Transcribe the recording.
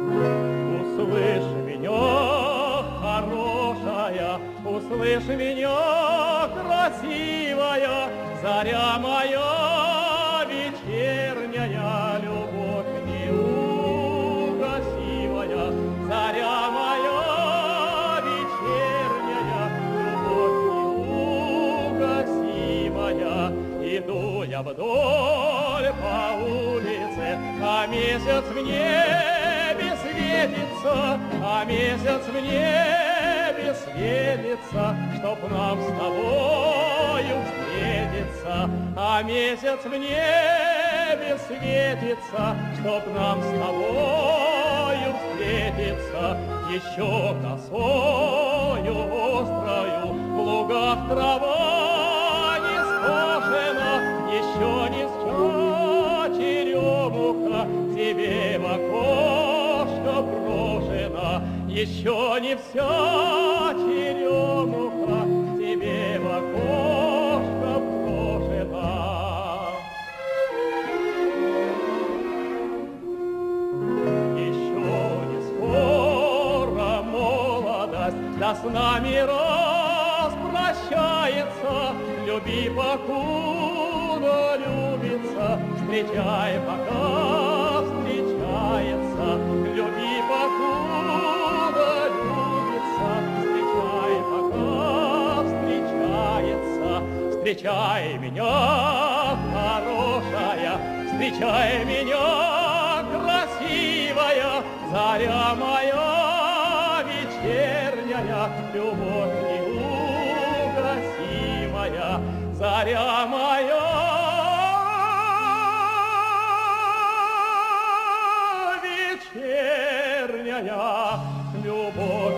Услышь меня, хорошая, услышь меня, красивая, заря моя вечерняя, любовь неугасивая, заря моя вечерняя, любовь неугасимая. Иду я вдоль по улице, а месяц в небе светится, а месяц в небе светится, чтоб нам с тобою встретиться, а месяц в небе светится, чтоб нам с тобою встретиться. Еще косою острою в лугах трава не скошена, еще не сча черемуха тебе в окошко брошена, еще не вся черемуха тебе в окошко брошена. Еще не скоро молодость да с нами распрощается, люби покуда любится, встречай пока встречается, люби покуда любится, встречай пока встречается. Встречай меня, хорошая, встречай меня, красивая, заря моя вечерняя, любовь неугасимая, заря моя вечерняя, любовь